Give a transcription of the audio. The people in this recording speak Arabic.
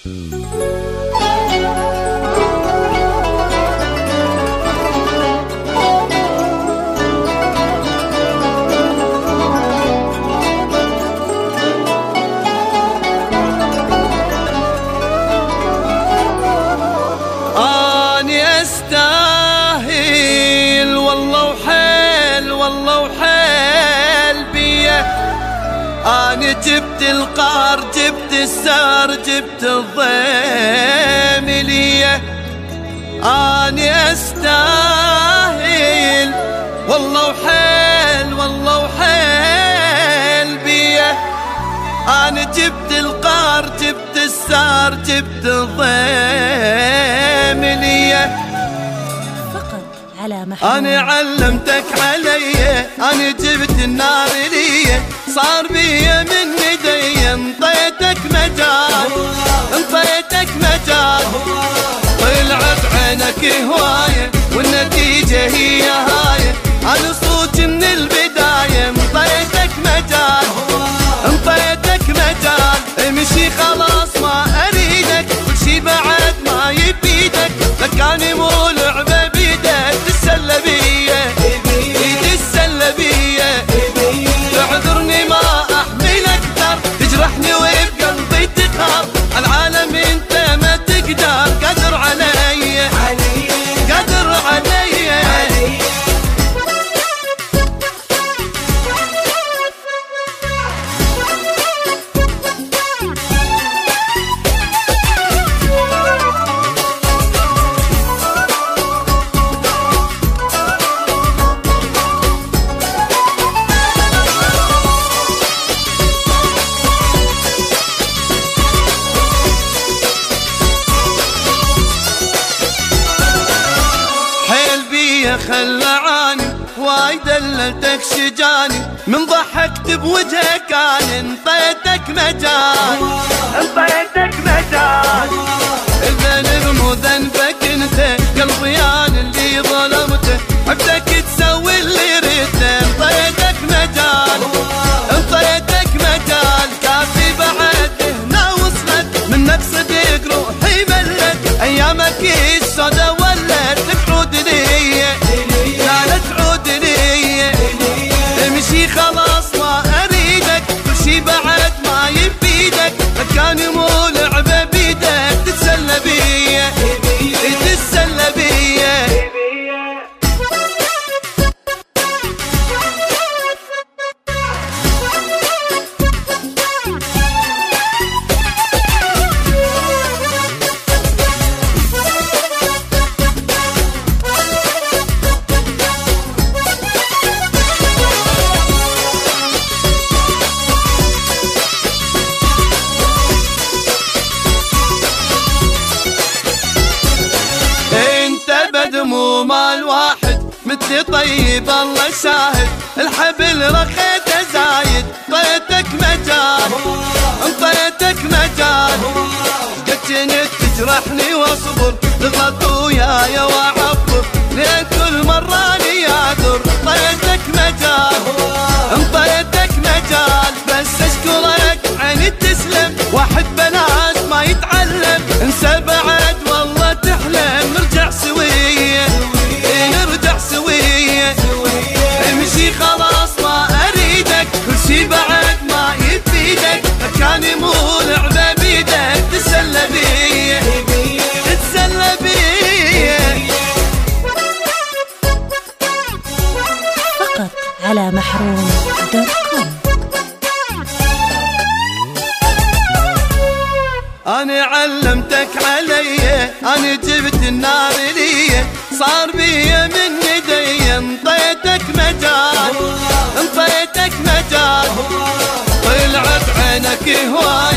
أني أستاهل والله وحيل والله وحيل بيه. أنا جبت القار جبت السار جبت الضيم ليه. أني أستاهل والله وحيل والله وحيل بيه. أنا جبت القار جبت السار جبت الضيم ليه. أنا علمتك علي أنا جبت النار لي صار بي من يدي انطيتك مجال انطيتك مجال. طلعت عينك هواية والنتيجة هي هاي. أنا صوت من البداية انطيتك مجال انطيتك مجال. امشي خلاص ما أريدك كل شي بعد ما يفيدك. لك أنا مو لعبة بيدك تتسلى بيا ايد تتسلى بيا. تعذرني ما احمل اكثر تجرحني وبقلبي تقهر. العالم انت ما تقدر قادر علي قادر علي. خلعاني وايد دللتك شجاني من ضحكت بوجهك انا انطيتك مجال انطيتك مجال. الذنب مو ذنبك انت قلبي انا اللي ظلمته عبدك تسوي اللي ريته. انطيتك مجال انطيتك مجال. كافي بعد هنا وصلت من نفسك روحي ملت. ايامك السودا ولت تعود لي لا تعود لي. امشي خلاص ما اريدك كل شي بعد ما يفيدك. كان مو لعبة بيدك تتسلى بيا تتسلى بيا. مو مال واحد مثلي طيب الله شاهد. الحبل رخيته زايد انطيتك مجال انطيتك مجال. قد كنت تجرحني واصبر تغلط وياي واعبر لين كل مرة اني اعذر. انطيتك مجال انطيتك مجال. بس اشكرك عيني تسلم واحد بلاش ما يتعلم. انسى بعد والله تحلم نرجع سوية نرجع سوية. امشي خلاص ما اريدك كل شي بعد ما يفيدك. كان مو لعبة بيدك تتسلى بيا تتسلى بيا. فقط على محروم.com. أنا علمتك علي أنا جبت النار لي صار بي من يدي انطيتك مجال انطيتك مجال. طلعت عينك هواي